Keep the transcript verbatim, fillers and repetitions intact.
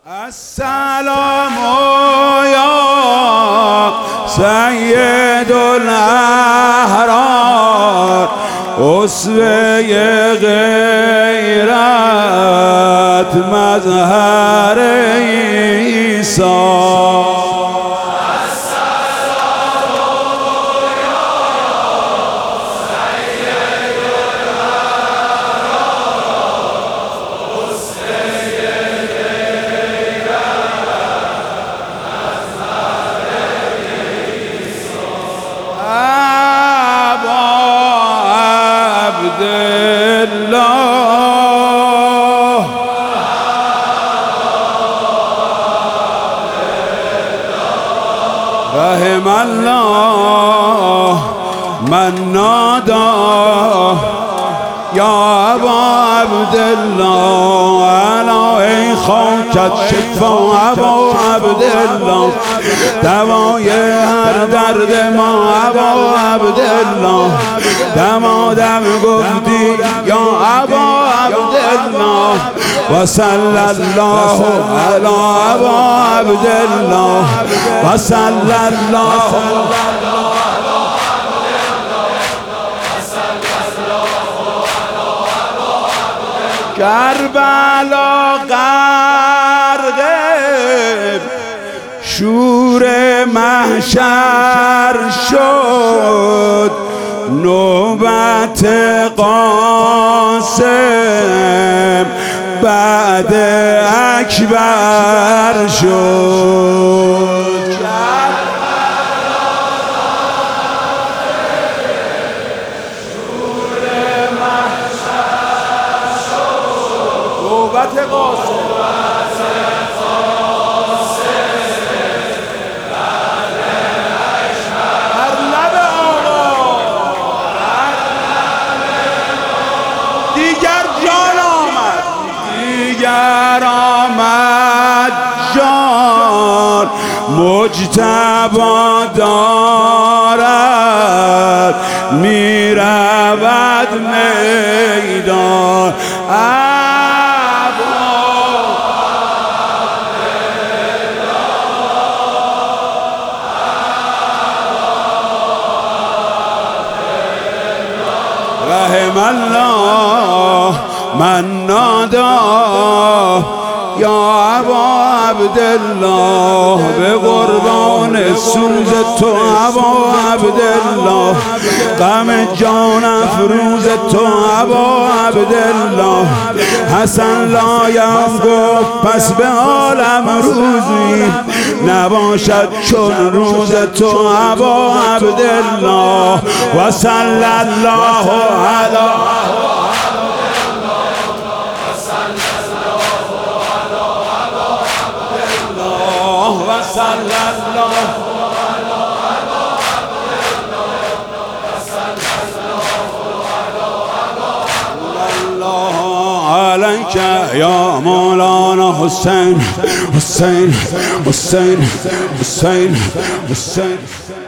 السلام یا سید الاحرار، اسوه غیرت مظهر عیسی. رحم الله من نادى یا ابا عبدالله، الا ای خاکت شفا ابا عبدالله، دوای هر درد ما ابا عبدالله، دمادم گفتی یا ابا عبدالله، و صلی الله علی ابا عبدالله، و صلی الله کربلا غرق شور محشر شد، نوبت قاسم بعد اکبر شد. نوبت قاسم هر لب آقا دیگر جان آمد، دیگر آمد جان، مجتبی دارد میرود میدان. رحم الله من نادى یا ابا عبدالله، به قربان سوز تو ابا عبدالله، غم جان افروز تو ابا عبدالله. حسن لایم گفت پس به عالم روزی نباشد چون روز تو ابا عبدالله، و صلی الله علی صلی الله علیک یا مولانا حسین حسین حسین حسین حسین.